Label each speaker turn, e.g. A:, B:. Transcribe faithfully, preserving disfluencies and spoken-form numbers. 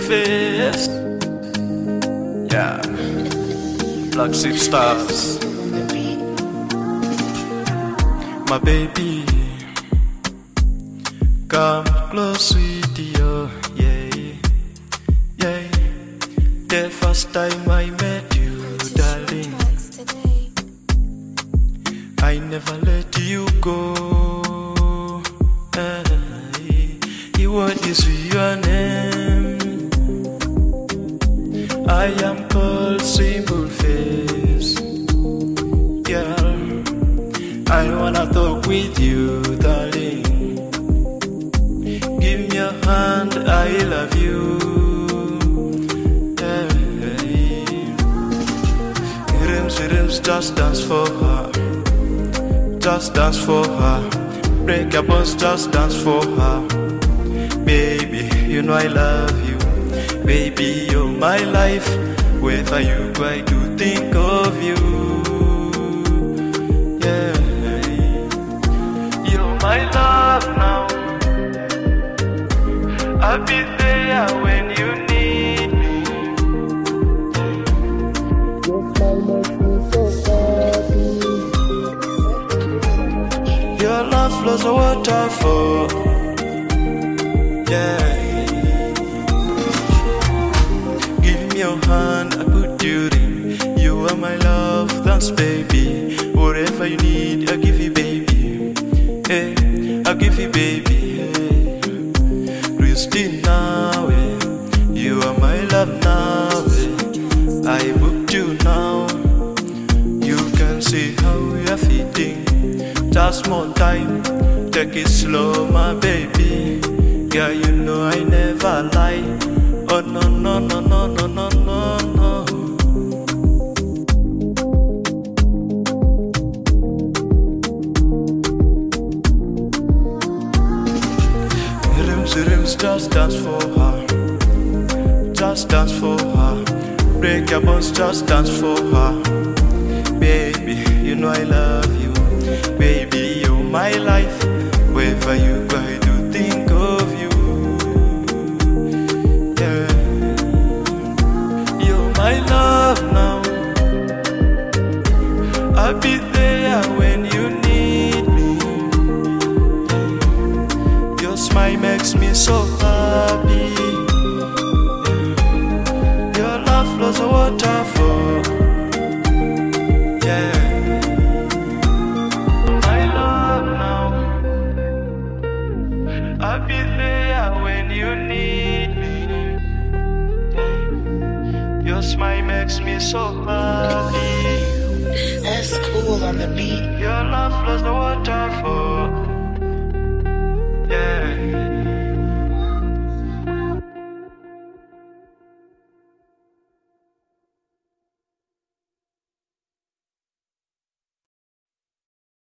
A: face. Yeah, Black Sheep Stars. My baby, come close, sweetie, oh, yeah, yeah. The first time I met you, darling, I never let you go. Uh, what is your name? I am called Simple Face. Girl, I wanna talk with you, darling. Give me your hand, I love you. Hey. Rims, rims, just dance for her. Just dance for her. Break your bones, just dance for her. Baby, you know I love you. Baby, you're my life. Wherever you go, I do think of you. Yeah, you're my love now. I'll be there when you need me. Your smile makes me so happy. Your love flows a waterfall. Yeah. Give me your hand, I put you in. You are my love, thanks baby. Whatever you need, I'll give you baby. Hey, I'll give you baby. Hey, Christina, hey. You are my love now. Hey. I booked you now. You can see how you're fitting. Just more time, take it slow, my baby. Yeah, you know I never lie. Oh no no no no no no no no. Rims, rims, just dance for her. Just dance for her. Break your bones, just dance for her. Baby, you know I love you. Baby, you're my life. Wherever you go, I do think of you. Yeah, you're my love now. I'll be there when you need me. Your smile makes me so happy. Your love flows a waterfall. Yeah. I'll be there when you need me. Your smile makes me so happy.
B: That's cool on the beat.
A: Your love flows the waterfall. Yeah.